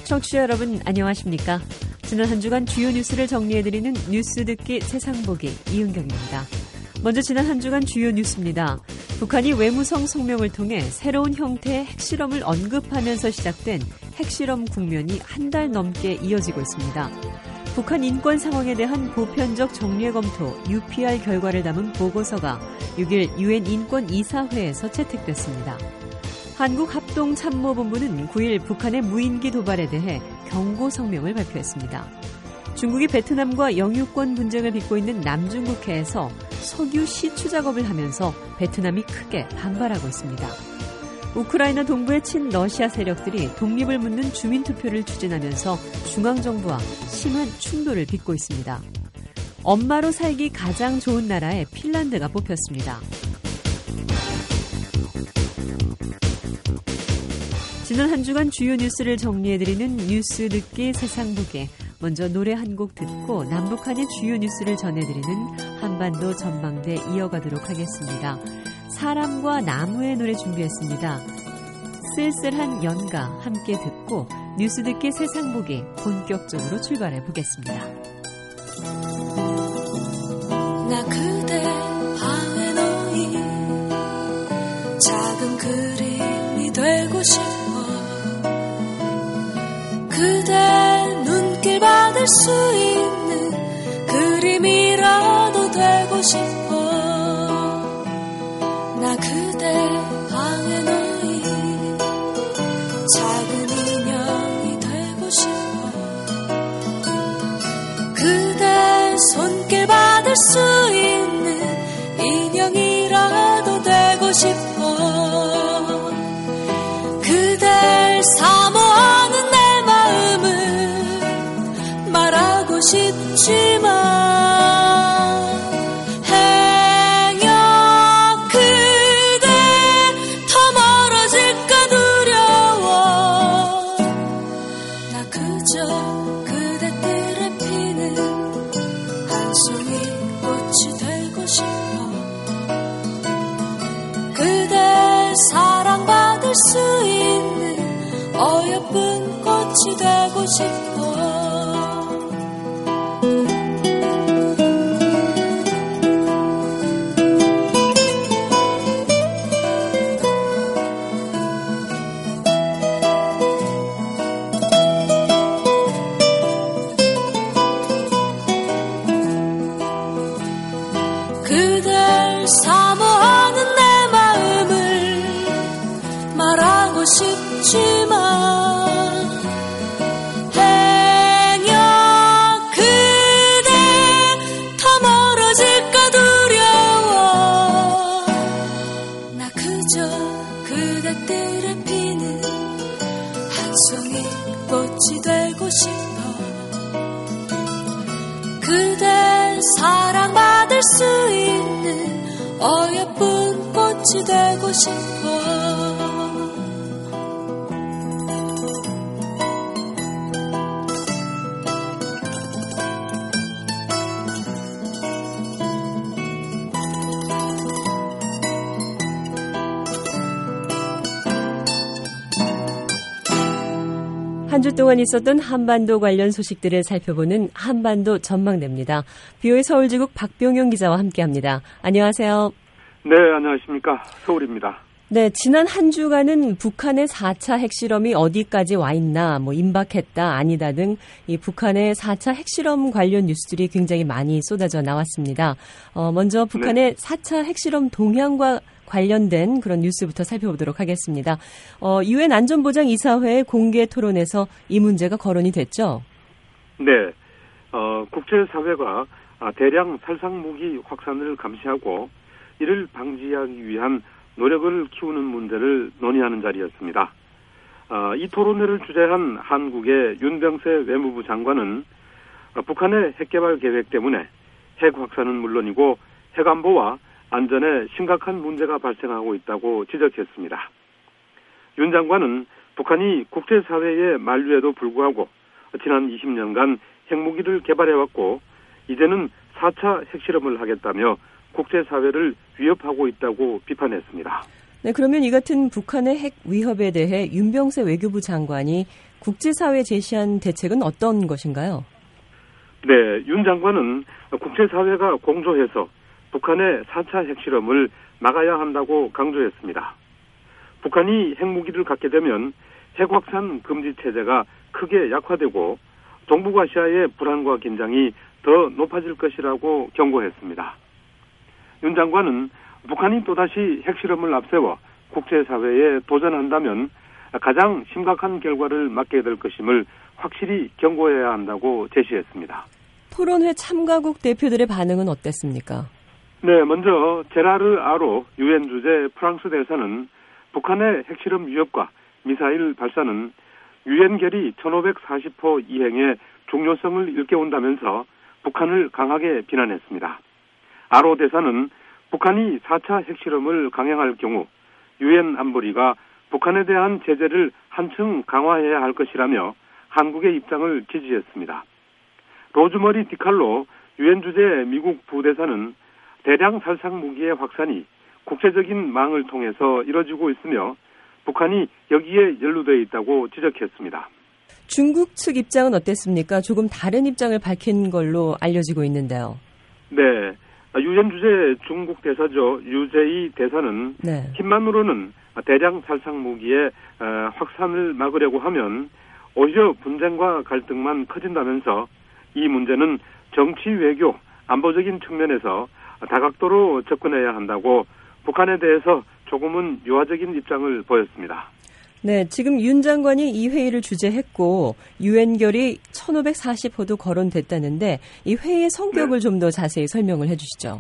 청취자 여러분 안녕하십니까? 지난 한 주간 주요 뉴스를 정리해드리는 뉴스 듣기 세상보기 이은경입니다. 먼저 지난 한 주간 주요 뉴스입니다. 북한이 외무성 성명을 통해 새로운 형태의 핵실험을 언급하면서 시작된 핵실험 국면이 한 달 넘게 이어지고 있습니다. 북한 인권 상황에 대한 보편적 정례 검토 UPR 결과를 담은 보고서가 6일 유엔 인권 이사회에서 채택됐습니다. 한국합동참모본부는 9일 북한의 무인기 도발에 대해 경고 성명을 발표했습니다. 중국이 베트남과 영유권 분쟁을 빚고 있는 남중국해에서 석유 시추 작업을 하면서 베트남이 크게 반발하고 있습니다. 우크라이나 동부의 친러시아 세력들이 독립을 묻는 주민투표를 추진하면서 중앙정부와 심한 충돌을 빚고 있습니다. 엄마로 살기 가장 좋은 나라에 핀란드가 뽑혔습니다. 지난 한 주간 주요 뉴스를 정리해드리는 뉴스 듣기 세상보기. 먼저 노래 한 곡 듣고 남북한의 주요 뉴스를 전해드리는 한반도 전망대 이어가도록 하겠습니다. 사람과 나무의 노래 준비했습니다. 쓸쓸한 연가 함께 듣고 뉴스 듣기 세상보기 본격적으로 출발해 보겠습니다. 나 그대 방에 놓인 작은 그림이 되고 싶어. 그대 눈길 받을 수 있는 그림이라도 되고 싶어. 나 그대 방에 놓인 작은 인형이 되고 싶어. 그대 손길 받을 수 있는 인형이라도 되고 싶어. 그댈 사모하는 말하고 싶지만 행여 그대 더 멀어질까 두려워. 나 그저 그대 뜰에 피는 한 송이 꽃이 되고 싶어. 그대 사랑받을 수 있는 어여쁜 꽃이 되고 싶어. 그댈 사모하는 내 마음을 말하고 싶지만 행여 그대 더 멀어질까 두려워. 나 그저 그대 뜰에 피는 한 송이 꽃이 되고 싶어. 그대 사랑받을 수 있는 어여쁜 꽃이 되고 싶어. 한 주 동안 있었던 한반도 관련 소식들을 살펴보는 한반도 전망대입니다. BOA 서울지국 박병영 기자와 함께합니다. 안녕하세요. 네, 안녕하십니까. 서울입니다. 네, 지난 한 주간은 북한의 4차 핵실험이 어디까지 와 있나, 임박했다, 아니다 등 이 북한의 4차 핵실험 관련 뉴스들이 굉장히 많이 쏟아져 나왔습니다. 먼저 북한의 4차 핵실험 동향과 관련된 그런 뉴스부터 살펴보도록 하겠습니다. 유엔 안전보장이사회의 공개 토론에서 이 문제가 거론이 됐죠? 네. 국제사회가 대량 살상무기 확산을 감시하고 이를 방지하기 위한 노력을 키우는 문제를 논의하는 자리였습니다. 이 토론회를 주재한 한국의 윤병세 외무부 장관은 북한의 핵개발 계획 때문에 핵 확산은 물론이고 핵안보와 안전에 심각한 문제가 발생하고 있다고 지적했습니다. 윤 장관은 북한이 국제사회의 만류에도 불구하고 지난 20년간 핵무기를 개발해왔고 이제는 4차 핵실험을 하겠다며 국제사회를 위협하고 있다고 비판했습니다. 네, 그러면 이 같은 북한의 핵 위협에 대해 윤병세 외교부 장관이 국제사회에 제시한 대책은 어떤 것인가요? 네, 윤 장관은 국제사회가 공조해서 북한의 4차 핵실험을 막아야 한다고 강조했습니다. 북한이 핵무기를 갖게 되면 핵확산 금지 체제가 크게 약화되고 동북아시아의 불안과 긴장이 더 높아질 것이라고 경고했습니다. 윤 장관은 북한이 또다시 핵실험을 앞세워 국제사회에 도전한다면 가장 심각한 결과를 맞게 될 것임을 확실히 경고해야 한다고 제시했습니다. 토론회 참가국 대표들의 반응은 어땠습니까? 네, 먼저 제라르 아로 유엔 주재 프랑스 대사는 북한의 핵실험 위협과 미사일 발사는 유엔 결의 1540호 이행의 중요성을 일깨운다면서 북한을 강하게 비난했습니다. 아로 대사는 북한이 4차 핵실험을 강행할 경우 유엔 안보리가 북한에 대한 제재를 한층 강화해야 할 것이라며 한국의 입장을 지지했습니다. 로즈머리 디칼로 유엔 주재 미국 부대사는 대량 살상 무기의 확산이 국제적인 망을 통해서 이뤄지고 있으며 북한이 여기에 연루되어 있다고 지적했습니다. 중국 측 입장은 어땠습니까? 조금 다른 입장을 밝힌 걸로 알려지고 있는데요. 네, 유엔 주재 중국 대사죠. 유재희 대사는 네. 힘만으로는 대량 살상 무기의 확산을 막으려고 하면 오히려 분쟁과 갈등만 커진다면서 이 문제는 정치 외교, 안보적인 측면에서 다각도로 접근해야 한다고 북한에 대해서 조금은 유화적인 입장을 보였습니다. 네, 지금 윤 장관이 이 회의를 주재했고 유엔 결의 1540호도 거론됐다는데 이 회의의 성격을 좀 더 자세히 설명을 해주시죠.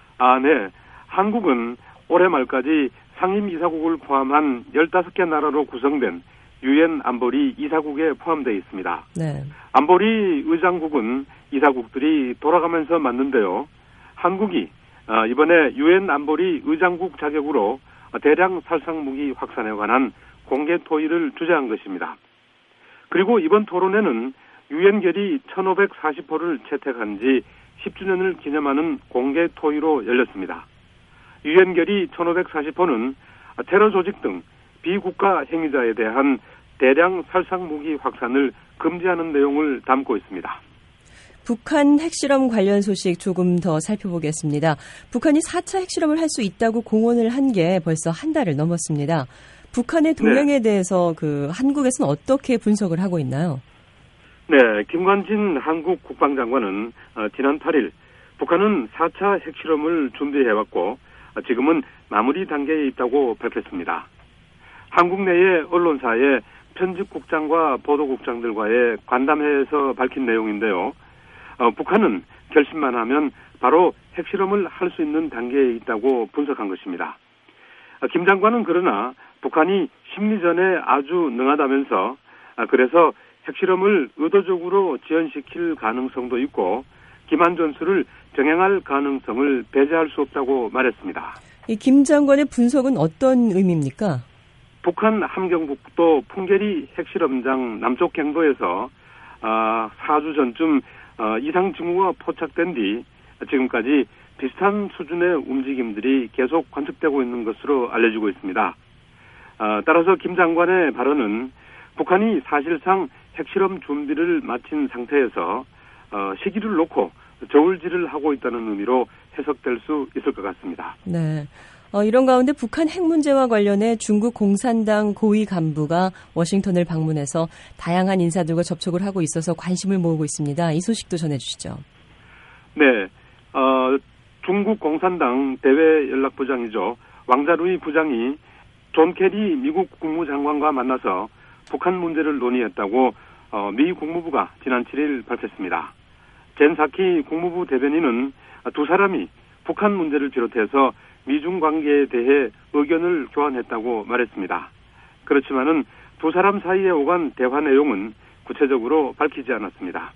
네. 한국은 올해 말까지 상임이사국을 포함한 15개 나라로 구성된 유엔 안보리 이사국에 포함되어 있습니다. 네. 안보리 의장국은 이사국들이 돌아가면서 맡는데요. 한국이 이번에 유엔 안보리 의장국 자격으로 대량 살상 무기 확산에 관한 공개 토의를 주재한 것입니다. 그리고 이번 토론회는 유엔 결의 1540호를 채택한 지 10주년을 기념하는 공개 토의로 열렸습니다. 유엔 결의 1540호는 테러 조직 등 비국가 행위자에 대한 대량 살상 무기 확산을 금지하는 내용을 담고 있습니다. 북한 핵실험 관련 소식 조금 더 살펴보겠습니다. 북한이 4차 핵실험을 할 수 있다고 공언을 한 게 벌써 한 달을 넘었습니다. 북한의 동향에 대해서 한국에서는 어떻게 분석을 하고 있나요? 네, 김관진 한국 국방장관은 지난 8일 북한은 4차 핵실험을 준비해왔고 지금은 마무리 단계에 있다고 밝혔습니다. 한국 내의 언론사의 편집국장과 보도국장들과의 간담회에서 밝힌 내용인데요. 북한은 결심만 하면 바로 핵실험을 할 수 있는 단계에 있다고 분석한 것입니다. 김 장관은 그러나 북한이 심리전에 아주 능하다면서 그래서 핵실험을 의도적으로 지연시킬 가능성도 있고 기만 전술을 병행할 가능성을 배제할 수 없다고 말했습니다. 이 김 장관의 분석은 어떤 의미입니까? 북한 함경북도 풍계리 핵실험장 남쪽 경도에서 4주 전쯤 이상 징후가 포착된 뒤 지금까지 비슷한 수준의 움직임들이 계속 관측되고 있는 것으로 알려지고 있습니다. 따라서 김 장관의 발언은 북한이 사실상 핵실험 준비를 마친 상태에서 시기를 놓고 저울질을 하고 있다는 의미로 해석될 수 있을 것 같습니다. 네. 이런 가운데 북한 핵 문제와 관련해 중국 공산당 고위 간부가 워싱턴을 방문해서 다양한 인사들과 접촉을 하고 있어서 관심을 모으고 있습니다. 이 소식도 전해주시죠. 네. 중국 공산당 대외연락부장이죠. 왕자루이 부장이 존 케리 미국 국무장관과 만나서 북한 문제를 논의했다고 미 국무부가 지난 7일 밝혔습니다. 젠 사키 국무부 대변인은 두 사람이 북한 문제를 비롯해서 미중 관계에 대해 의견을 교환했다고 말했습니다. 그렇지만은 두 사람 사이에 오간 대화 내용은 구체적으로 밝히지 않았습니다.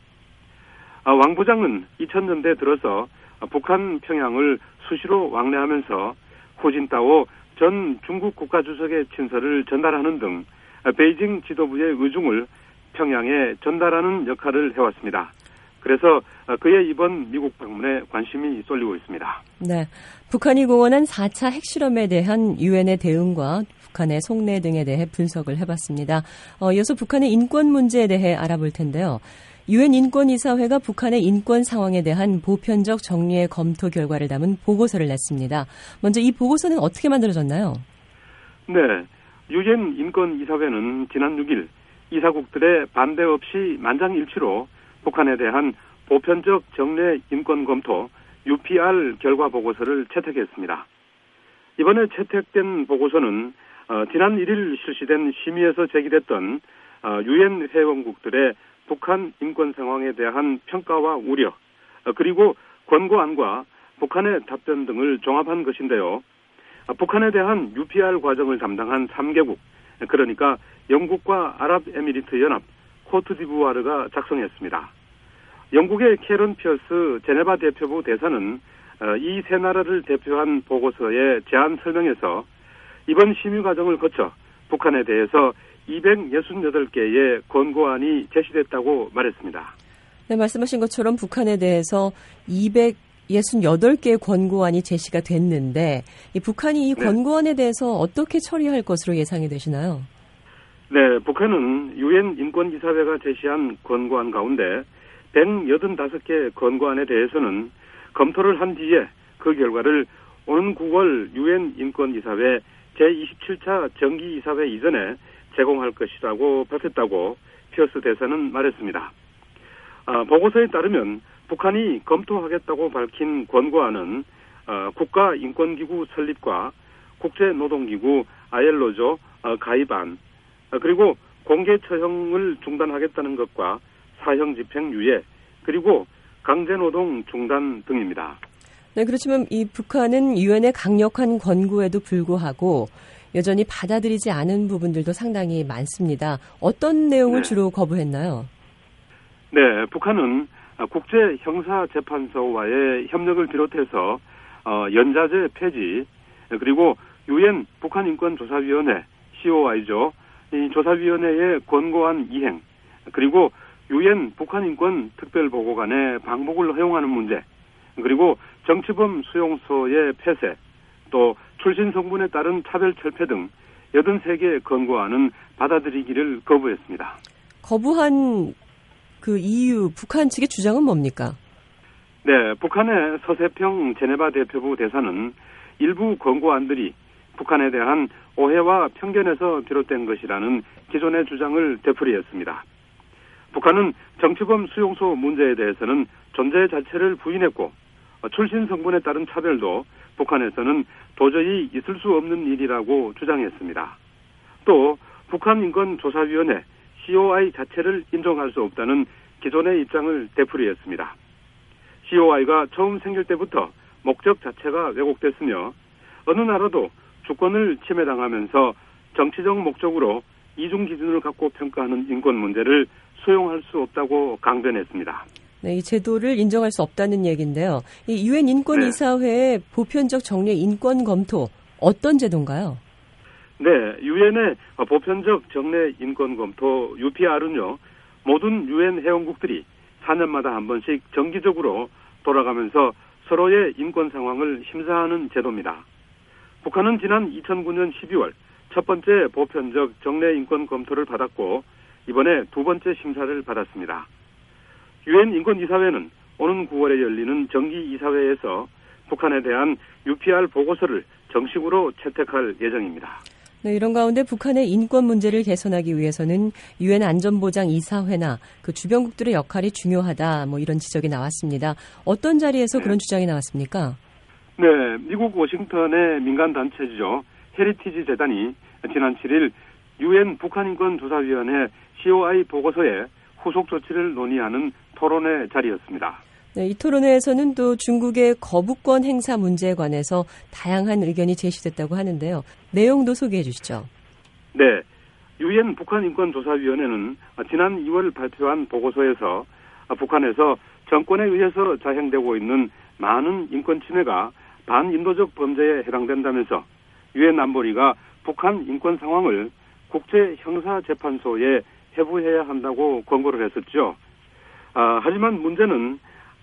왕 부장은 2000년대 들어서 북한 평양을 수시로 왕래하면서 후진타오 전 중국 국가주석의 친서를 전달하는 등 베이징 지도부의 의중을 평양에 전달하는 역할을 해왔습니다. 그래서 그의 이번 미국 방문에 관심이 쏠리고 있습니다. 네, 북한이 공언한 4차 핵실험에 대한 유엔의 대응과 북한의 속내 등에 대해 분석을 해봤습니다. 이어서 북한의 인권 문제에 대해 알아볼 텐데요. 유엔 인권이사회가 북한의 인권 상황에 대한 보편적 정리의 검토 결과를 담은 보고서를 냈습니다. 먼저 이 보고서는 어떻게 만들어졌나요? 네, 유엔 인권이사회는 지난 6일 이사국들의 반대 없이 만장일치로 북한에 대한 보편적 정례 인권 검토 UPR 결과 보고서를 채택했습니다. 이번에 채택된 보고서는 지난 1일 실시된 심의에서 제기됐던 유엔 회원국들의 북한 인권 상황에 대한 평가와 우려, 그리고 권고안과 북한의 답변 등을 종합한 것인데요. 북한에 대한 UPR 과정을 담당한 3개국, 그러니까 영국과 아랍에미리트 연합, 코트디부아르가 작성했습니다. 영국의 캐런 피어스 제네바 대표부 대사는 이 세 나라를 대표한 보고서의 제안 설명에서 이번 심의 과정을 거쳐 북한에 대해서 268개의 권고안이 제시됐다고 말했습니다. 네, 말씀하신 것처럼 북한에 대해서 268개의 권고안이 제시가 됐는데 이 북한이 이 권고안에 대해서 어떻게 처리할 것으로 예상이 되시나요? 네, 북한은 유엔 인권이사회가 제시한 권고안 가운데 185개 권고안에 대해서는 검토를 한 뒤에 그 결과를 오는 9월 유엔 인권이사회 제27차 정기이사회 이전에 제공할 것이라고 밝혔다고 피어스 대사는 말했습니다. 보고서에 따르면 북한이 검토하겠다고 밝힌 권고안은 국가인권기구 설립과 국제노동기구 ILO조 가입안, 그리고 공개 처형을 중단하겠다는 것과 사형 집행 유예, 그리고 강제노동 중단 등입니다. 네, 그렇지만 이 북한은 유엔의 강력한 권고에도 불구하고 여전히 받아들이지 않은 부분들도 상당히 많습니다. 어떤 내용을 주로 거부했나요? 네, 북한은 국제형사재판소와의 협력을 비롯해서 연좌제 폐지, 그리고 유엔 북한인권조사위원회 COI죠. 이 조사위원회의 권고안 이행, 그리고 유엔 북한인권 특별보고관의 방북을 허용하는 문제, 그리고 정치범 수용소의 폐쇄, 또 출신 성분에 따른 차별 철폐 등 83개의 권고안은 받아들이기를 거부했습니다. 거부한 그 이유, 북한 측의 주장은 뭡니까? 네, 북한의 서세평 제네바 대표부 대사는 일부 권고안들이 북한에 대한 오해와 편견에서 비롯된 것이라는 기존의 주장을 되풀이했습니다. 북한은 정치범 수용소 문제에 대해서는 존재 자체를 부인했고 출신 성분에 따른 차별도 북한에서는 도저히 있을 수 없는 일이라고 주장했습니다. 또 북한인권조사위원회 COI 자체를 인정할 수 없다는 기존의 입장을 되풀이했습니다. COI가 처음 생길 때부터 목적 자체가 왜곡됐으며 어느 나라도 주권을 침해당하면서 정치적 목적으로 이중 기준을 갖고 평가하는 인권 문제를 수용할 수 없다고 강변했습니다. 네, 이 제도를 인정할 수 없다는 얘기인데요. 이 유엔 인권이사회의 보편적 정례 인권 검토 어떤 제도인가요? 네, 유엔의 보편적 정례 인권 검토 UPR은요, 모든 유엔 회원국들이 4년마다 한 번씩 정기적으로 돌아가면서 서로의 인권 상황을 심사하는 제도입니다. 북한은 지난 2009년 12월 첫 번째 보편적 정례 인권 검토를 받았고 이번에 두 번째 심사를 받았습니다. 유엔 인권이사회는 오는 9월에 열리는 정기이사회에서 북한에 대한 UPR 보고서를 정식으로 채택할 예정입니다. 네, 이런 가운데 북한의 인권 문제를 개선하기 위해서는 유엔 안전보장이사회나 그 주변국들의 역할이 중요하다, 이런 지적이 나왔습니다. 어떤 자리에서 그런 주장이 나왔습니까? 네, 미국 워싱턴의 민간단체죠. 헤리티지 재단이 지난 7일 유엔 북한인권조사위원회 COI 보고서에 후속 조치를 논의하는 토론회 자리였습니다. 네, 이 토론회에서는 또 중국의 거부권 행사 문제에 관해서 다양한 의견이 제시됐다고 하는데요. 내용도 소개해 주시죠. 네, 유엔 북한인권조사위원회는 지난 2월 발표한 보고서에서 북한에서 정권에 의해서 자행되고 있는 많은 인권 침해가 반인도적 범죄에 해당된다면서 유엔 안보리가 북한 인권 상황을 국제형사재판소에 회부해야 한다고 권고를 했었죠. 하지만 문제는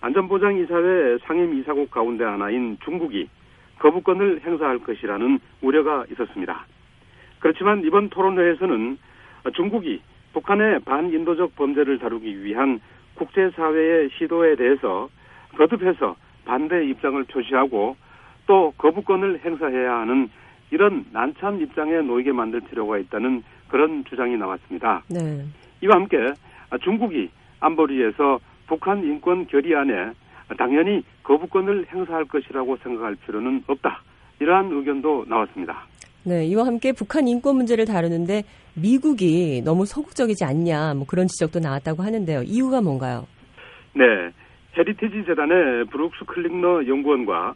안전보장이사회 상임이사국 가운데 하나인 중국이 거부권을 행사할 것이라는 우려가 있었습니다. 그렇지만 이번 토론회에서는 중국이 북한의 반인도적 범죄를 다루기 위한 국제사회의 시도에 대해서 거듭해서 반대 입장을 표시하고 또 거부권을 행사해야 하는 이런 난처한 입장에 놓이게 만들 필요가 있다는 그런 주장이 나왔습니다. 네. 이와 함께 중국이 안보리에서 북한 인권 결의안에 당연히 거부권을 행사할 것이라고 생각할 필요는 없다. 이러한 의견도 나왔습니다. 네, 이와 함께 북한 인권 문제를 다루는데 미국이 너무 소극적이지 않냐, 뭐 그런 지적도 나왔다고 하는데요. 이유가 뭔가요? 네, 헤리티지 재단의 브룩스 클링너 연구원과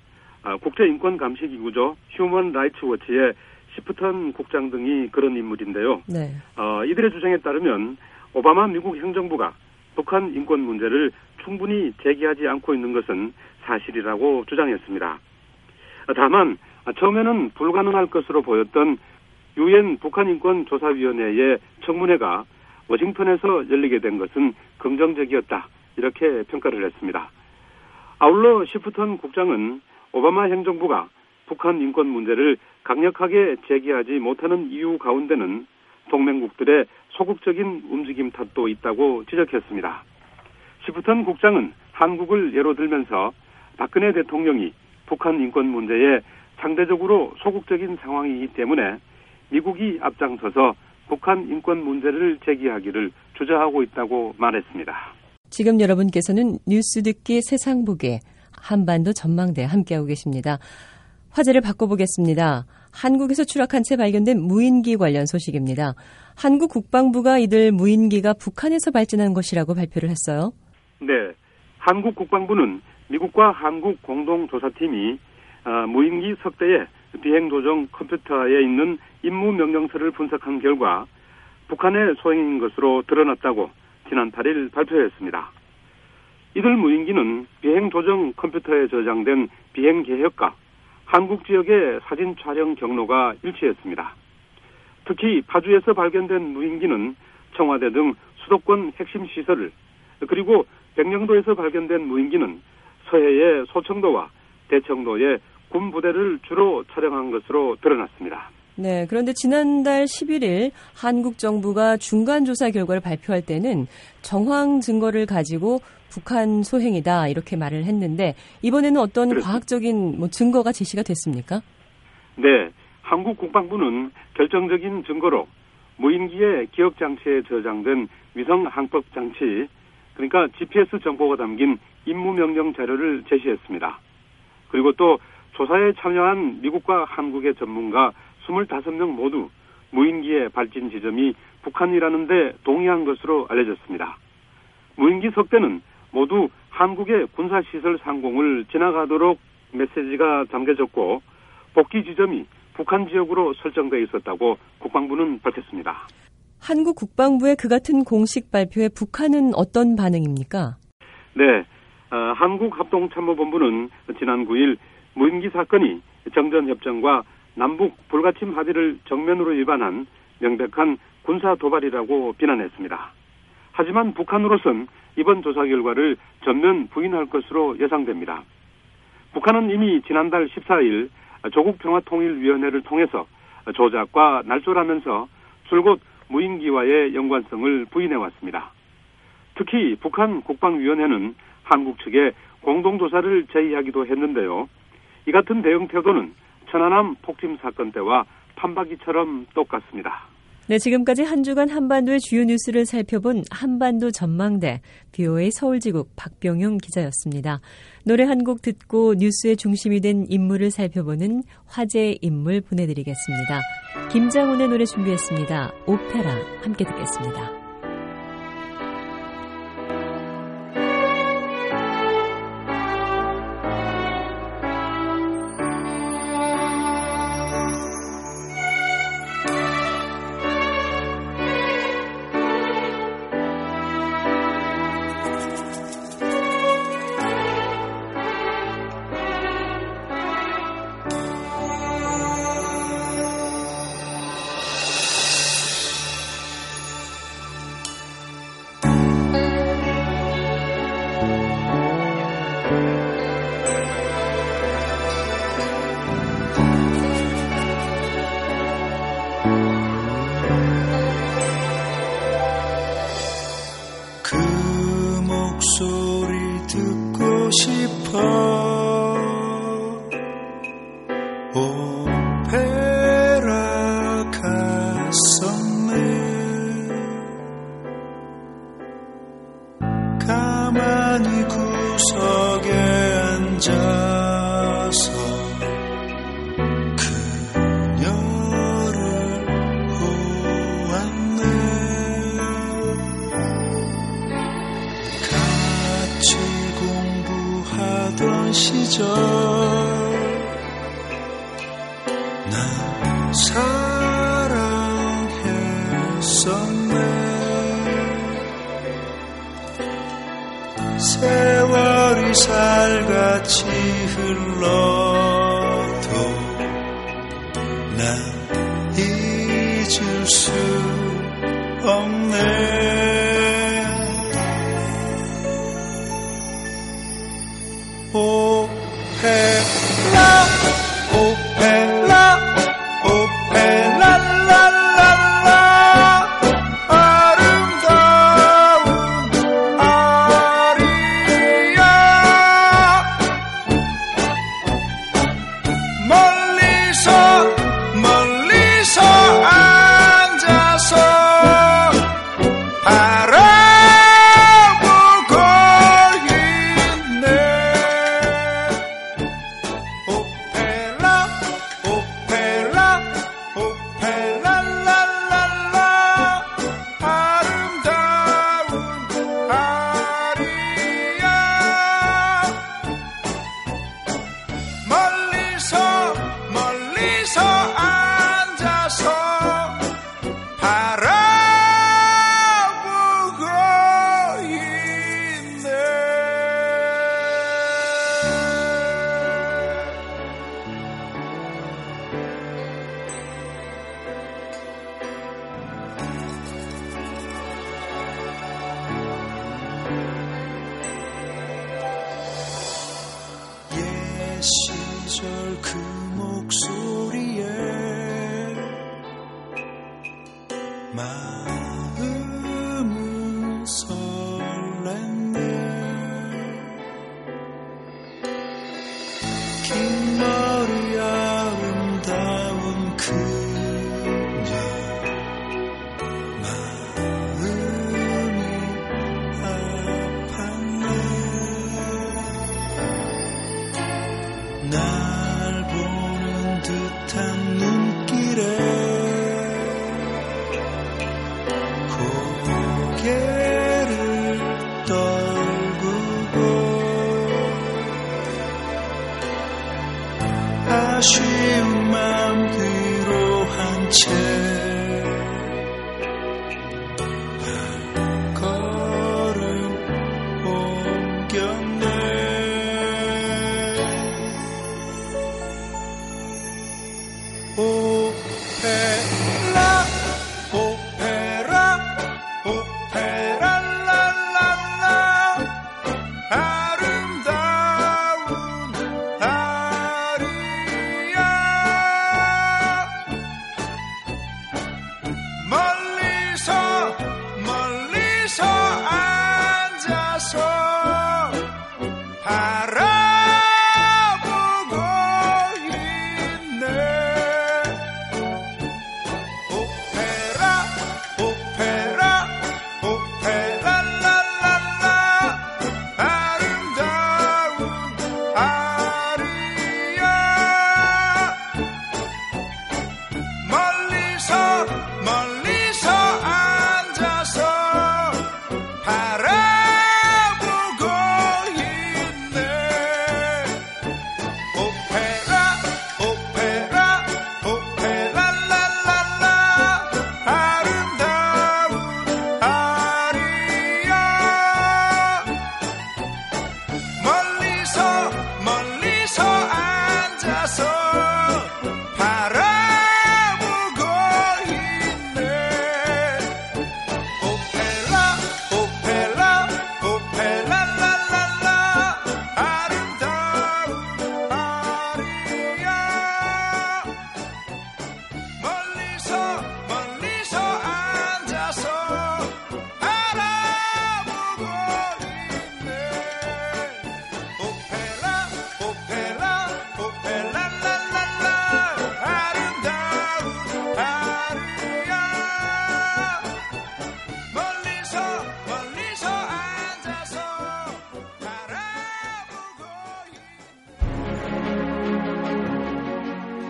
국제인권감시기구죠. 휴먼 라이츠 워치의 시프턴 국장 등이 그런 인물인데요. 네. 이들의 주장에 따르면 오바마 미국 행정부가 북한 인권 문제를 충분히 제기하지 않고 있는 것은 사실이라고 주장했습니다. 다만 처음에는 불가능할 것으로 보였던 유엔 북한인권조사위원회의 청문회가 워싱턴에서 열리게 된 것은 긍정적이었다. 이렇게 평가를 했습니다. 아울러 시프턴 국장은 오바마 행정부가 북한 인권 문제를 강력하게 제기하지 못하는 이유 가운데는 동맹국들의 소극적인 움직임 탓도 있다고 지적했습니다. 시프턴 국장은 한국을 예로 들면서 박근혜 대통령이 북한 인권 문제에 상대적으로 소극적인 상황이기 때문에 미국이 앞장서서 북한 인권 문제를 제기하기를 주저하고 있다고 말했습니다. 지금 여러분께서는 뉴스 듣기 세상 보기 한반도 전망대 함께하고 계십니다. 화제를 바꿔보겠습니다. 한국에서 추락한 채 발견된 무인기 관련 소식입니다. 한국 국방부가 이들 무인기가 북한에서 발진한 것이라고 발표를 했어요. 네, 한국 국방부는 미국과 한국 공동조사팀이 무인기 석대의 비행조정 컴퓨터에 있는 임무명령서를 분석한 결과 북한의 소행인 것으로 드러났다고 지난 8일 발표했습니다. 이들 무인기는 비행조정 컴퓨터에 저장된 비행계획과 한국 지역의 사진 촬영 경로가 일치했습니다. 특히 파주에서 발견된 무인기는 청와대 등 수도권 핵심 시설을, 그리고 백령도에서 발견된 무인기는 서해의 소청도와 대청도의 군 부대를 주로 촬영한 것으로 드러났습니다. 네, 그런데 지난달 11일 한국 정부가 중간 조사 결과를 발표할 때는 정황 증거를 가지고 북한 소행이다 이렇게 말을 했는데 이번에는 어떤 그렇습니다. 과학적인 증거가 제시가 됐습니까? 네, 한국 국방부는 결정적인 증거로 무인기의 기억 장치에 저장된 위성 항법 장치, 그러니까 GPS 정보가 담긴 임무명령 자료를 제시했습니다. 그리고 또 조사에 참여한 미국과 한국의 전문가 25명 모두 무인기의 발진 지점이 북한이라는 데 동의한 것으로 알려졌습니다. 무인기 석대는 모두 한국의 군사시설 상공을 지나가도록 메시지가 담겨졌고 복귀 지점이 북한 지역으로 설정되어 있었다고 국방부는 밝혔습니다. 한국 국방부의 그 같은 공식 발표에 북한은 어떤 반응입니까? 네, 한국합동참모본부는 지난 9일 무인기 사건이 정전협정과 남북 불가침 합의를 정면으로 위반한 명백한 군사 도발이라고 비난했습니다. 하지만 북한으로선 이번 조사 결과를 전면 부인할 것으로 예상됩니다. 북한은 이미 지난달 14일 조국평화통일위원회를 통해서 조작과 날조라면서 줄곧 무인기와의 연관성을 부인해왔습니다. 특히 북한 국방위원회는 한국 측에 공동조사를 제의하기도 했는데요. 이 같은 대응 태도는 천안함 폭침 사건 때와 판박이처럼 똑같습니다. 네, 지금까지 한 주간 한반도의 주요 뉴스를 살펴본 한반도 전망대 BOA 서울지국 박병용 기자였습니다. 노래 한 곡 듣고 뉴스의 중심이 된 인물을 살펴보는 화제의 인물 보내드리겠습니다. 김장훈의 노래 준비했습니다. 오페라 함께 듣겠습니다. 오페라 갔었네. 가만히 구석에 앉아서 그녀를 보았네. 같이 공부하던 시절 난 사랑했었네. 세월이 살같이 흘러도 난 잊을 수 없네. 오페라 오페라 오페라라라라 아름다운 아리야. 멀리서 앉아서 바라보고 있네. 오페라 오페라 오페라라라라 아름다운 아리야. 멀리서 앉아서 바라보고 있네. 옛 시절 그 목소리에 마음은 설렜네. 긴 머리 아름다운 그녀 마음이 아팠네. 날 보는 듯한 눈길에 고개를 떨구고 아쉬운 맘 뒤로 한 채 발걸음 옮겼네. 오페라 오페라 오페라라라라 아름다운 아리야. 멀리서 앉아서 바라보고 있네.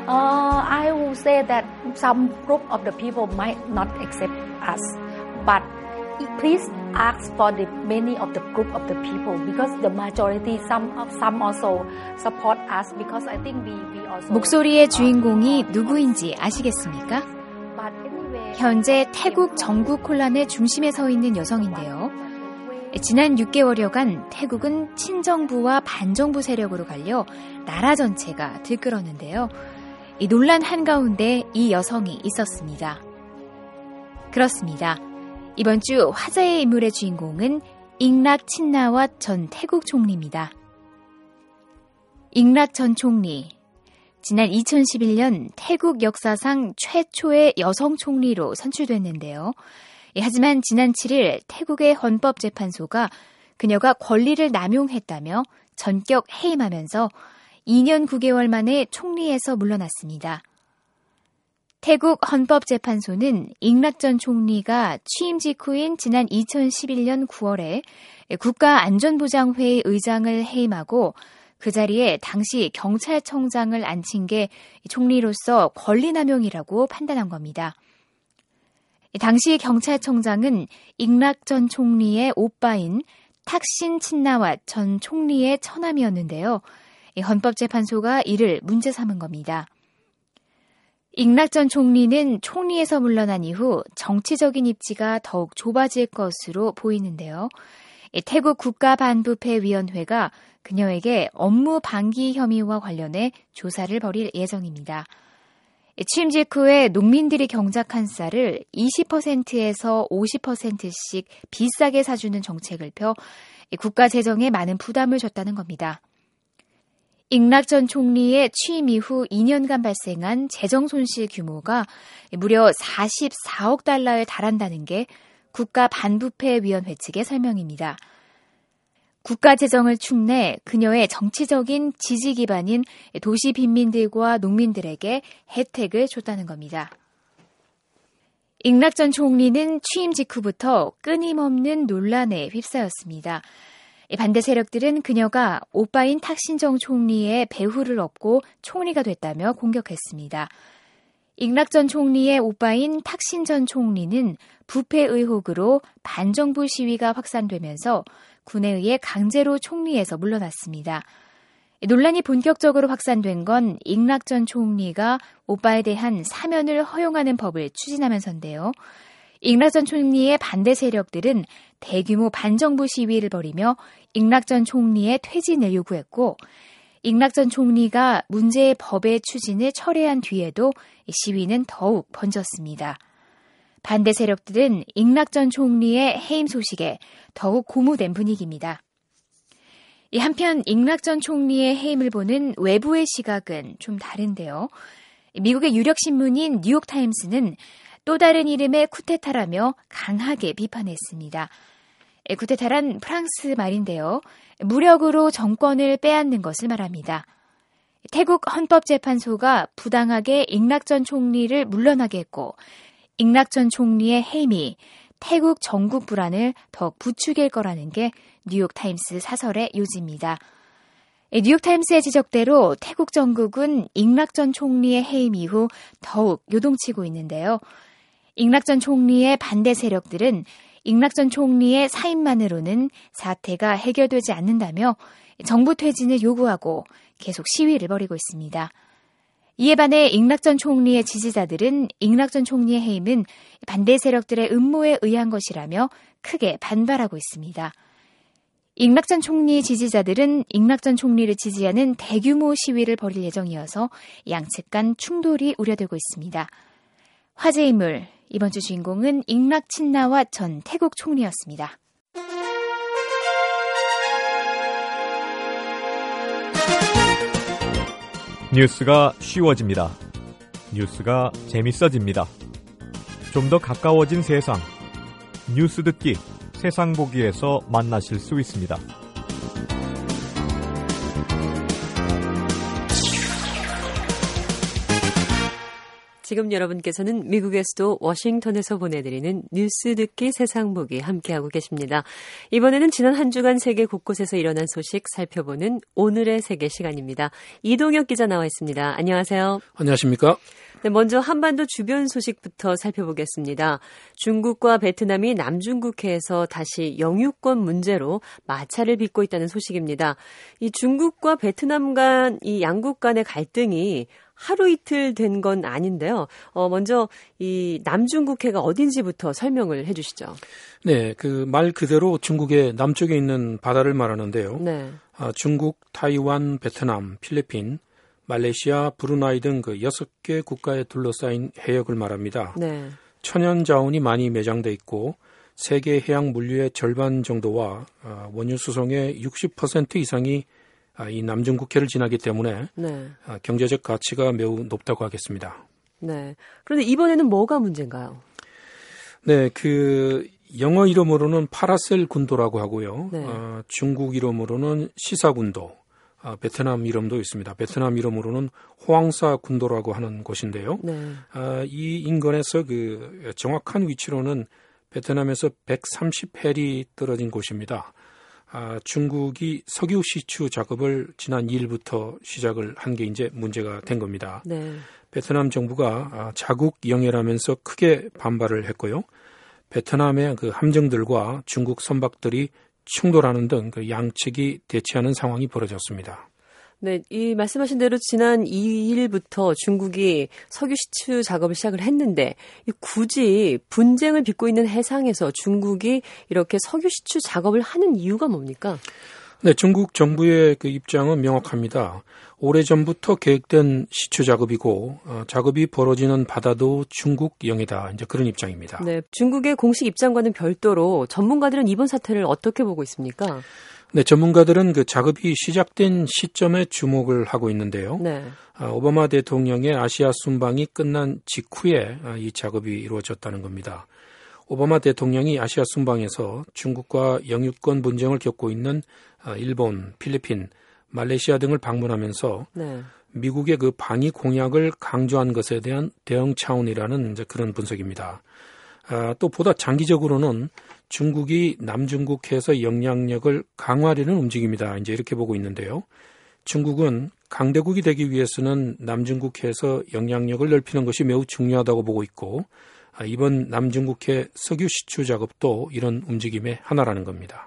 I will say that some group of the people might not accept us, but please ask for the many of the group of the people because the majority, some also support us because I think we also. 목소리의 주인공이 누구인지 아시겠습니까? But anyway, 현재 태국 전국 혼란의 중심에 서 있는 여성인데요. 지난 6개월여간 태국은 친정부와 반정부 세력으로 갈려 나라 전체가 들끓었는데요. 이 논란 한가운데 이 여성이 있었습니다. 그렇습니다. 이번 주 화제의 인물의 주인공은 잉락 친나왓 전 태국 총리입니다. 잉락 전 총리, 지난 2011년 태국 역사상 최초의 여성 총리로 선출됐는데요. 하지만 지난 7일 태국의 헌법재판소가 그녀가 권리를 남용했다며 전격 해임하면서 2년 9개월 만에 총리에서 물러났습니다. 태국 헌법재판소는 잉락 전 총리가 취임 직후인 지난 2011년 9월에 국가안전보장회의 의장을 해임하고 그 자리에 당시 경찰청장을 앉힌 게 총리로서 권리남용이라고 판단한 겁니다. 당시 경찰청장은 잉락 전 총리의 오빠인 탁신 친나왓 전 총리의 처남이었는데요. 헌법재판소가 이를 문제 삼은 겁니다. 잉락 전 총리는 총리에서 물러난 이후 정치적인 입지가 더욱 좁아질 것으로 보이는데요. 태국 국가반부패위원회가 그녀에게 업무 방기 혐의와 관련해 조사를 벌일 예정입니다. 취임 직후에 농민들이 경작한 쌀을 20%에서 50%씩 비싸게 사주는 정책을 펴 국가 재정에 많은 부담을 줬다는 겁니다. 잉락 전 총리의 취임 이후 2년간 발생한 재정 손실 규모가 무려 44억 달러에 달한다는 게 국가반부패위원회 측의 설명입니다. 국가 재정을 축내 그녀의 정치적인 지지 기반인 도시 빈민들과 농민들에게 혜택을 줬다는 겁니다. 잉락 전 총리는 취임 직후부터 끊임없는 논란에 휩싸였습니다. 반대 세력들은 그녀가 오빠인 탁신정 총리의 배후를 업고 총리가 됐다며 공격했습니다. 잉락 전 총리의 오빠인 탁신 전 총리는 부패 의혹으로 반정부 시위가 확산되면서 군에 의해 강제로 총리에서 물러났습니다. 논란이 본격적으로 확산된 건 잉락 전 총리가 오빠에 대한 사면을 허용하는 법을 추진하면서인데요. 잉락 전 총리의 반대 세력들은 대규모 반정부 시위를 벌이며 잉락 전 총리의 퇴진을 요구했고 잉락 전 총리가 문제의 법의 추진을 철회한 뒤에도 시위는 더욱 번졌습니다. 반대 세력들은 잉락 전 총리의 해임 소식에 더욱 고무된 분위기입니다. 한편 잉락 전 총리의 해임을 보는 외부의 시각은 좀 다른데요. 미국의 유력 신문인 뉴욕타임스는 또 다른 이름의 쿠데타라며 강하게 비판했습니다. 쿠데타란 프랑스 말인데요. 무력으로 정권을 빼앗는 것을 말합니다. 태국 헌법재판소가 부당하게 잉락 전 총리를 물러나게 했고 잉락 전 총리의 해임이 태국 전국 불안을 더 부추길 거라는 게 뉴욕타임스 사설의 요지입니다. 뉴욕타임스의 지적대로 태국 정국은 잉락 전 총리의 해임 이후 더욱 요동치고 있는데요. 잉락 전 총리의 반대 세력들은 잉락 전 총리의 사임만으로는 사태가 해결되지 않는다며 정부 퇴진을 요구하고 계속 시위를 벌이고 있습니다. 이에 반해 잉락 전 총리의 지지자들은 잉락 전 총리의 해임은 반대 세력들의 음모에 의한 것이라며 크게 반발하고 있습니다. 잉락 전 총리 지지자들은 잉락 전 총리를 지지하는 대규모 시위를 벌일 예정이어서 양측 간 충돌이 우려되고 있습니다. 화제 인물, 이번 주 주인공은 잉락 친나왓 전 태국 총리였습니다. 뉴스가 쉬워집니다. 뉴스가 재밌어집니다. 좀 더 가까워진 세상. 뉴스 듣기, 세상 보기에서 만나실 수 있습니다. 지금 여러분께서는 미국의 수도 워싱턴에서 보내드리는 뉴스 듣기 세상 보기 함께하고 계십니다. 이번에는 지난 한 주간 세계 곳곳에서 일어난 소식 살펴보는 오늘의 세계 시간입니다. 이동혁 기자 나와 있습니다. 안녕하세요. 안녕하십니까? 네, 먼저 한반도 주변 소식부터 살펴보겠습니다. 중국과 베트남이 남중국해에서 다시 영유권 문제로 마찰을 빚고 있다는 소식입니다. 이 중국과 베트남 간 이 양국 간의 갈등이 하루 이틀 된 건 아닌데요. 먼저 이 남중국해가 어딘지부터 설명을 해 주시죠. 네, 그 말 그대로 중국의 남쪽에 있는 바다를 말하는데요. 네. 중국, 타이완, 베트남, 필리핀, 말레이시아, 브루나이 등 그 6개 국가에 둘러싸인 해역을 말합니다. 네. 천연 자원이 많이 매장돼 있고 세계 해양 물류의 절반 정도와 원유 수송의 60% 이상이 이 남중국해를 지나기 때문에 네. 경제적 가치가 매우 높다고 하겠습니다. 네. 그런데 이번에는 뭐가 문제인가요? 네, 그 영어 이름으로는 파라셀 군도라고 하고요. 네. 중국 이름으로는 시사군도, 베트남 이름도 있습니다. 베트남 이름으로는 호황사 군도라고 하는 곳인데요. 네. 이 인근에서 그 정확한 위치로는 베트남에서 130해리 떨어진 곳입니다. 중국이 석유 시추 작업을 지난 2일부터 시작을 한 게 이제 문제가 된 겁니다. 네. 베트남 정부가 자국 영해라면서 크게 반발을 했고요. 베트남의 그 함정들과 중국 선박들이 충돌하는 등 그 양측이 대치하는 상황이 벌어졌습니다. 네, 이 말씀하신 대로 지난 2일부터 중국이 석유 시추 작업을 시작을 했는데 굳이 분쟁을 빚고 있는 해상에서 중국이 이렇게 석유 시추 작업을 하는 이유가 뭡니까? 네, 중국 정부의 그 입장은 명확합니다. 오래전부터 계획된 시추 작업이고 작업이 벌어지는 바다도 중국 영해다. 이제 그런 입장입니다. 네, 중국의 공식 입장과는 별도로 전문가들은 이번 사태를 어떻게 보고 있습니까? 네, 전문가들은 그 작업이 시작된 시점에 주목을 하고 있는데요. 네. 오바마 대통령의 아시아 순방이 끝난 직후에 이 작업이 이루어졌다는 겁니다. 오바마 대통령이 아시아 순방에서 중국과 영유권 분쟁을 겪고 있는 일본, 필리핀, 말레이시아 등을 방문하면서 네. 미국의 그 방위 공약을 강조한 것에 대한 대응 차원이라는 이제 그런 분석입니다. 또 보다 장기적으로는 중국이 남중국해에서 영향력을 강화하려는 움직임이다. 이제 이렇게 보고 있는데요. 중국은 강대국이 되기 위해서는 남중국해에서 영향력을 넓히는 것이 매우 중요하다고 보고 있고 이번 남중국해 석유 시추 작업도 이런 움직임의 하나라는 겁니다.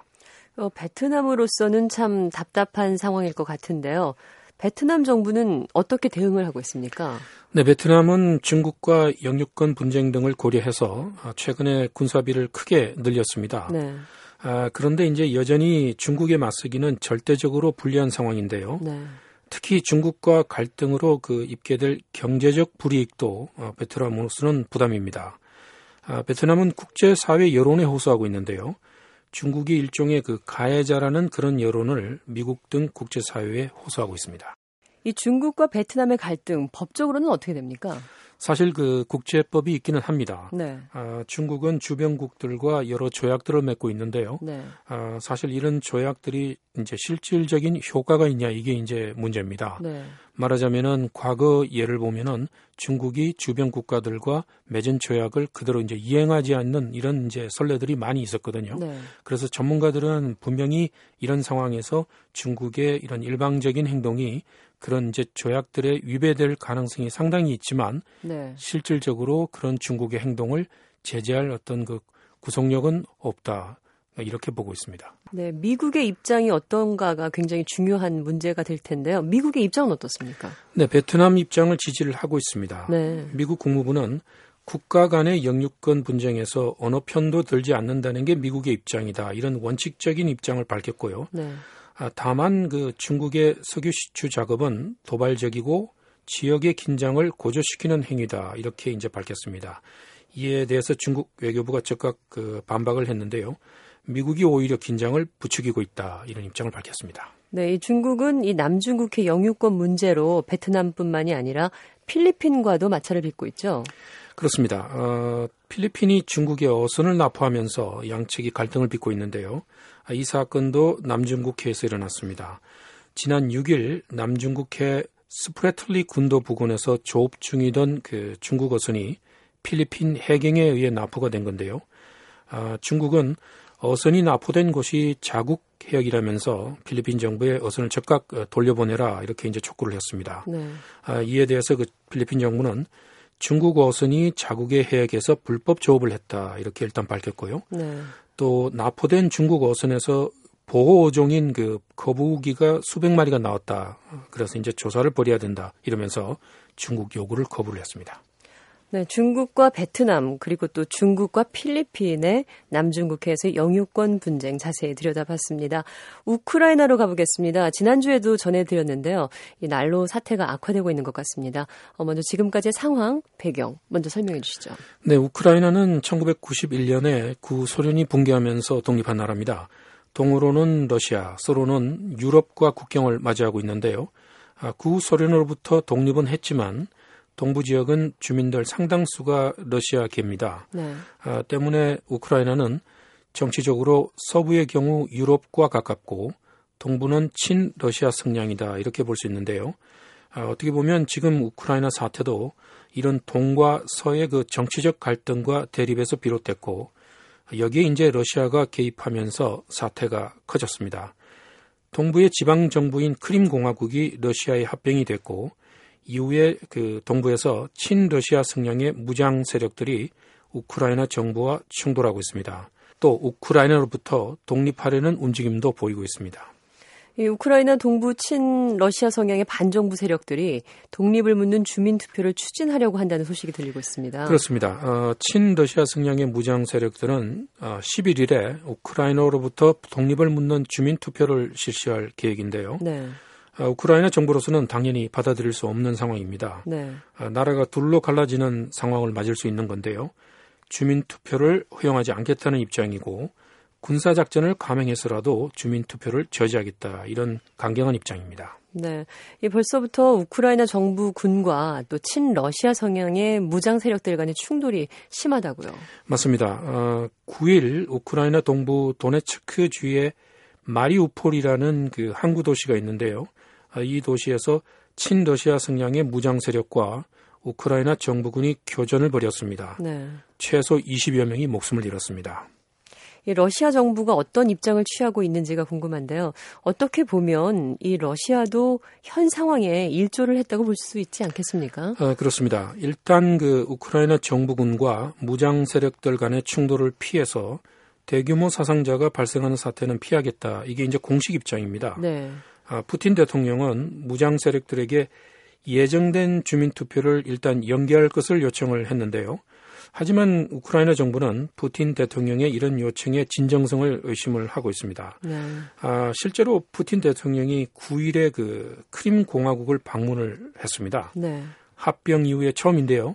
베트남으로서는 참 답답한 상황일 것 같은데요. 베트남 정부는 어떻게 대응을 하고 있습니까? 네, 베트남은 중국과 영유권 분쟁 등을 고려해서 최근에 군사비를 크게 늘렸습니다. 네. 그런데 이제 여전히 중국에 맞서기는 절대적으로 불리한 상황인데요. 네. 특히 중국과 갈등으로 그 입게 될 경제적 불이익도 베트남으로서는 부담입니다. 베트남은 국제사회 여론에 호소하고 있는데요. 중국이 일종의 그 가해자라는 그런 여론을 미국 등 국제사회에 호소하고 있습니다. 이 중국과 베트남의 갈등 법적으로는 어떻게 됩니까? 사실 그 국제법이 있기는 합니다. 네. 중국은 주변국들과 여러 조약들을 맺고 있는데요. 네. 사실 이런 조약들이 이제 실질적인 효과가 있냐 이게 이제 문제입니다. 네. 말하자면은 과거 예를 보면은 중국이 주변 국가들과 맺은 조약을 그대로 이제 이행하지 않는 이런 이제 선례들이 많이 있었거든요. 네. 그래서 전문가들은 분명히 이런 상황에서 중국의 이런 일방적인 행동이 그런 이제 조약들에 위배될 가능성이 상당히 있지만 네. 실질적으로 그런 중국의 행동을 제재할 어떤 그 구속력은 없다. 이렇게 보고 있습니다. 네, 미국의 입장이 어떤가가 굉장히 중요한 문제가 될 텐데요. 미국의 입장은 어떻습니까? 네, 베트남 입장을 지지를 하고 있습니다. 네. 미국 국무부는 국가 간의 영유권 분쟁에서 어느 편도 들지 않는다는 게 미국의 입장이다. 이런 원칙적인 입장을 밝혔고요. 네. 다만 그 중국의 석유 시추 작업은 도발적이고 지역의 긴장을 고조시키는 행위다. 이렇게 이제 밝혔습니다. 이에 대해서 중국 외교부가 즉각 그 반박을 했는데요. 미국이 오히려 긴장을 부추기고 있다. 이런 입장을 밝혔습니다. 네, 이 중국은 이 남중국해 영유권 문제로 베트남뿐만이 아니라 필리핀과도 마찰을 빚고 있죠. 그렇습니다. 필리핀이 중국의 어선을 납포하면서 양측이 갈등을 빚고 있는데요. 이 사건도 남중국해에서 일어났습니다. 지난 6일 남중국해 스프레틀리 군도 부근에서 조업 중이던 그 중국 어선이 필리핀 해경에 의해 납포가 된 건데요. 중국은 어선이 납포된 곳이 자국 해역이라면서 필리핀 정부에 어선을 즉각 돌려보내라 이렇게 이제 촉구를 했습니다. 네. 이에 대해서 그 필리핀 정부는 중국 어선이 자국의 해역에서 불법 조업을 했다 이렇게 일단 밝혔고요. 네. 또 납포된 중국 어선에서 보호 어종인 그 거북이가 수백 마리가 나왔다. 그래서 이제 조사를 벌여야 된다 이러면서 중국 요구를 거부를 했습니다. 네, 중국과 베트남 그리고 또 중국과 필리핀의 남중국해에서의 영유권 분쟁 자세히 들여다봤습니다. 우크라이나로 가보겠습니다. 지난주에도 전해드렸는데요. 이 난로 사태가 악화되고 있는 것 같습니다. 먼저 지금까지의 상황, 배경 먼저 설명해 주시죠. 네, 우크라이나는 1991년에 구소련이 붕괴하면서 독립한 나라입니다. 동으로는 러시아, 서로는 유럽과 국경을 맞이하고 있는데요. 구소련으로부터 독립은 했지만 동부 지역은 주민들 상당수가 러시아계입니다. 네. 때문에 우크라이나는 정치적으로 서부의 경우 유럽과 가깝고 동부는 친러시아 성향이다 이렇게 볼 수 있는데요. 어떻게 보면 지금 우크라이나 사태도 이런 동과 서의 그 정치적 갈등과 대립에서 비롯됐고 여기에 이제 러시아가 개입하면서 사태가 커졌습니다. 동부의 지방 정부인 크림 공화국이 러시아에 합병이 됐고 이후에 그 동부에서 친러시아 성향의 무장 세력들이 우크라이나 정부와 충돌하고 있습니다. 또 우크라이나로부터 독립하려는 움직임도 보이고 있습니다. 이 우크라이나 동부 친러시아 성향의 반정부 세력들이 독립을 묻는 주민투표를 추진하려고 한다는 소식이 들리고 있습니다. 그렇습니다. 친러시아 성향의 무장 세력들은 11일에 우크라이나로부터 독립을 묻는 주민투표를 실시할 계획인데요. 네. 우크라이나 정부로서는 당연히 받아들일 수 없는 상황입니다. 네. 나라가 둘로 갈라지는 상황을 맞을 수 있는 건데요. 주민투표를 허용하지 않겠다는 입장이고 군사작전을 감행해서라도 주민투표를 저지하겠다 이런 강경한 입장입니다. 네, 벌써부터 우크라이나 정부 군과 또 친러시아 성향의 무장 세력들 간의 충돌이 심하다고요. 맞습니다. 9일 우크라이나 동부 도네츠크 주의 마리우폴이라는 그 항구 도시가 있는데요. 이 도시에서 친러시아 성향의 무장 세력과 우크라이나 정부군이 교전을 벌였습니다. 네. 최소 20여 명이 목숨을 잃었습니다. 이 러시아 정부가 어떤 입장을 취하고 있는지가 궁금한데요. 어떻게 보면 이 러시아도 현 상황에 일조를 했다고 볼 수 있지 않겠습니까? 그렇습니다. 일단 그 우크라이나 정부군과 무장 세력들 간의 충돌을 피해서 대규모 사상자가 발생하는 사태는 피하겠다. 이게 이제 공식 입장입니다. 네. 푸틴 대통령은 무장 세력들에게 예정된 주민투표를 일단 연기할 것을 요청을 했는데요. 하지만 우크라이나 정부는 푸틴 대통령의 이런 요청에 진정성을 의심을 하고 있습니다. 네. 실제로 푸틴 대통령이 9일에 그 크림 공화국을 방문을 했습니다. 네. 합병 이후에 처음인데요.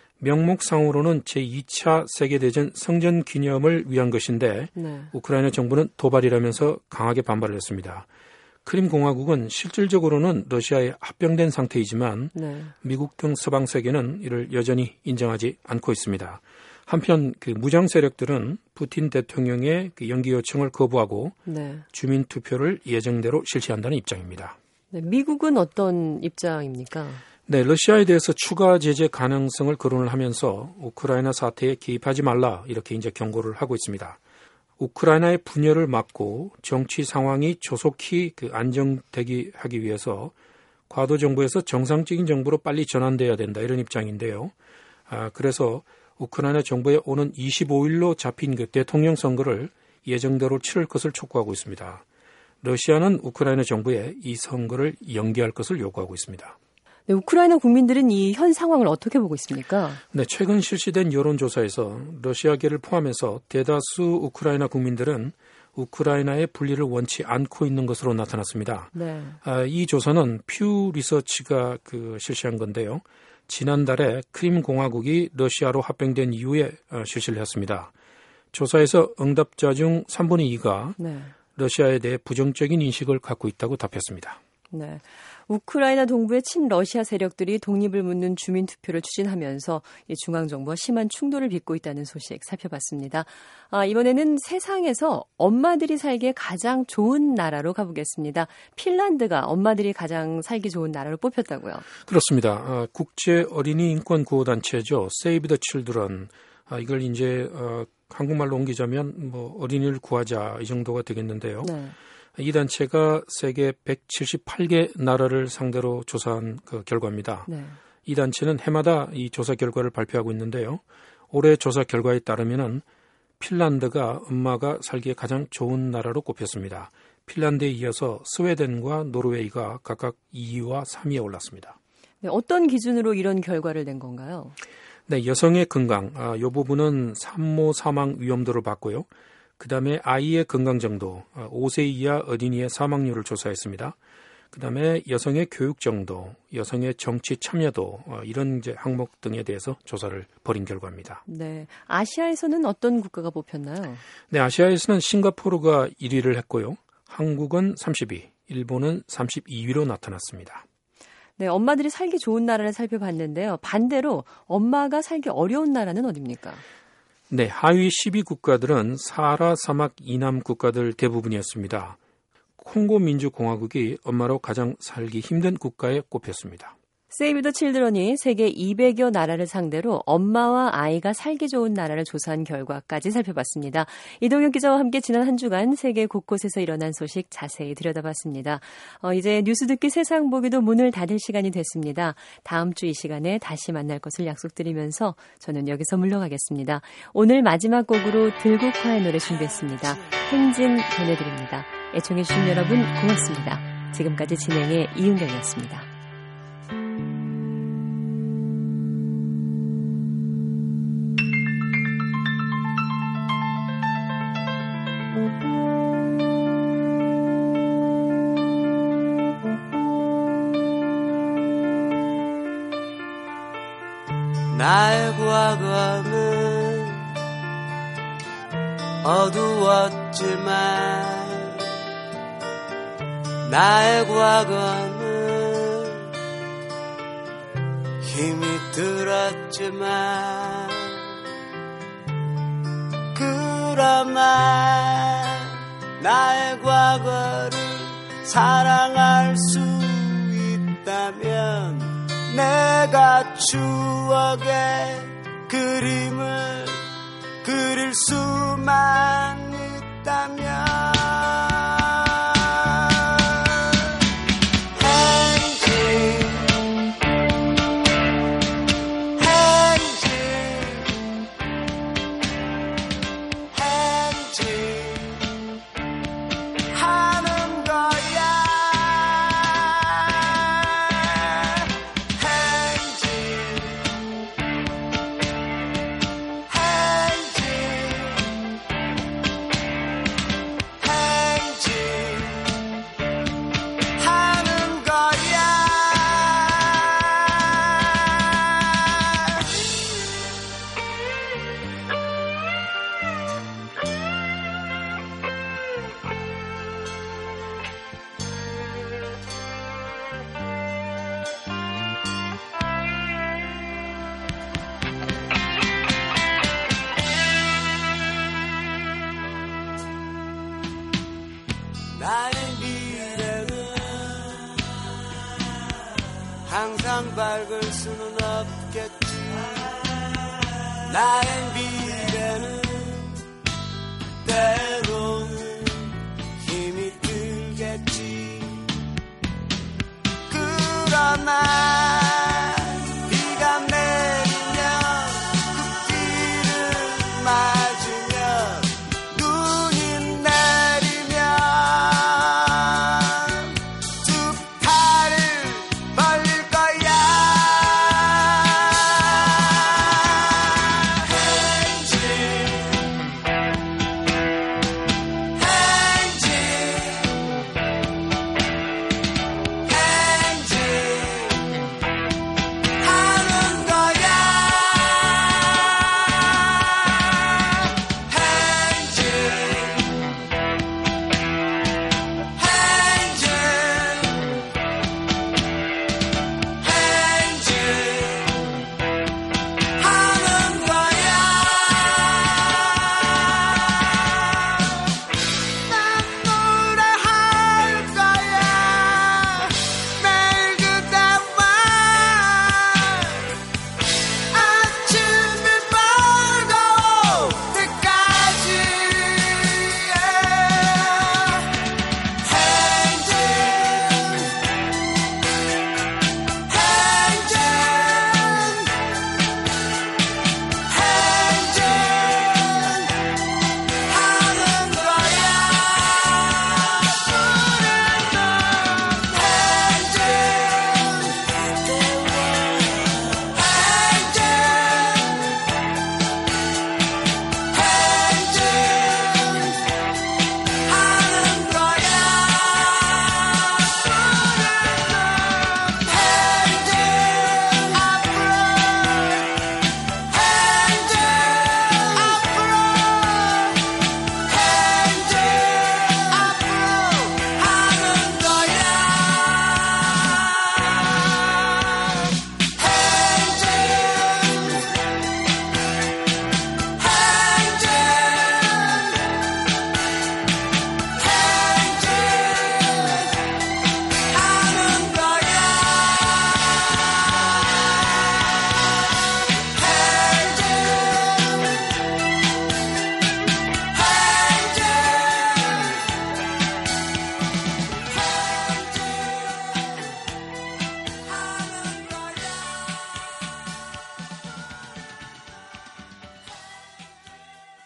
명목상으로는 제2차 세계대전 성전 기념을 위한 것인데 네. 우크라이나 정부는 도발이라면서 강하게 반발을 했습니다. 크림 공화국은 실질적으로는 러시아에 합병된 상태이지만 네. 미국 등 서방 세계는 이를 여전히 인정하지 않고 있습니다. 한편 그 무장 세력들은 푸틴 대통령의 그 연기 요청을 거부하고 네. 주민 투표를 예정대로 실시한다는 입장입니다. 네. 미국은 어떤 입장입니까? 네, 러시아에 대해서 추가 제재 가능성을 거론을 하면서 우크라이나 사태에 개입하지 말라 이렇게 이제 경고를 하고 있습니다. 우크라이나의 분열을 막고 정치 상황이 조속히 그 안정되기 하기 위해서 과도 정부에서 정상적인 정부로 빨리 전환돼야 된다 이런 입장인데요. 그래서 우크라이나 정부에 오는 25일로 잡힌 그 대통령 선거를 예정대로 치를 것을 촉구하고 있습니다. 러시아는 우크라이나 정부에 이 선거를 연기할 것을 요구하고 있습니다. 네, 우크라이나 국민들은 이 현 상황을 어떻게 보고 있습니까? 네, 최근 실시된 여론조사에서 러시아계를 포함해서 대다수 우크라이나 국민들은 우크라이나의 분리를 원치 않고 있는 것으로 나타났습니다. 네. 이 조사는 퓨 리서치가 실시한 건데요. 지난달에 크림 공화국이 러시아로 합병된 이후에 실시를 했습니다. 조사에서 응답자 중 3분의 2가 네. 러시아에 대해 부정적인 인식을 갖고 있다고 답했습니다. 네. 우크라이나 동부의 친러시아 세력들이 독립을 묻는 주민투표를 추진하면서 이 중앙정부와 심한 충돌을 빚고 있다는 소식 살펴봤습니다. 이번에는 세상에서 엄마들이 살기에 가장 좋은 나라로 가보겠습니다. 핀란드가 엄마들이 가장 살기 좋은 나라로 뽑혔다고요? 그렇습니다. 국제 어린이 인권 구호 단체죠. Save the Children. 이걸 이제 한국말로 옮기자면 뭐 어린이를 구하자 이 정도가 되겠는데요. 네. 이 단체가 세계 178개 나라를 상대로 조사한 그 결과입니다. 네. 이 단체는 해마다 이 조사 결과를 발표하고 있는데요. 올해 조사 결과에 따르면은 핀란드가 엄마가 살기에 가장 좋은 나라로 꼽혔습니다. 핀란드에 이어서 스웨덴과 노르웨이가 각각 2위와 3위에 올랐습니다. 네, 어떤 기준으로 이런 결과를 낸 건가요? 네, 여성의 건강, 이 부분은 산모 사망 위험도를 봤고요. 그다음에 아이의 건강 정도, 5세 이하 어린이의 사망률을 조사했습니다. 그다음에 여성의 교육 정도, 여성의 정치 참여도 이런 이제 항목 등에 대해서 조사를 벌인 결과입니다. 네, 아시아에서는 어떤 국가가 뽑혔나요? 네, 아시아에서는 싱가포르가 1위를 했고요. 한국은 30위, 일본은 32위로 나타났습니다. 네, 엄마들이 살기 좋은 나라를 살펴봤는데요. 반대로 엄마가 살기 어려운 나라는 어디입니까? 네, 하위 10위 국가들은 사하라 사막 이남 국가들 대부분이었습니다. 콩고 민주공화국이 엄마로 가장 살기 힘든 국가에 꼽혔습니다. 세이브 더 칠드런이 세계 200여 나라를 상대로 엄마와 아이가 살기 좋은 나라를 조사한 결과까지 살펴봤습니다. 이동혁 기자와 함께 지난 한 주간 세계 곳곳에서 일어난 소식 자세히 들여다봤습니다. 이제 뉴스 듣기 세상 보기도 문을 닫을 시간이 됐습니다. 다음 주 이 시간에 다시 만날 것을 약속드리면서 저는 여기서 물러가겠습니다. 오늘 마지막 곡으로 들국화의 노래 준비했습니다. 행진 보내드립니다. 애청해주신 여러분 고맙습니다. 지금까지 진행의 이은경이었습니다. 나의 과거는 어두웠지만 나의 과거는 힘이 들었지만 그러나 나의 과거를 사랑할 수 있다면 내가 추억의 그림을 그릴 수만 있다면 나의 미래는 항상 밝을 수는 없겠지. 나의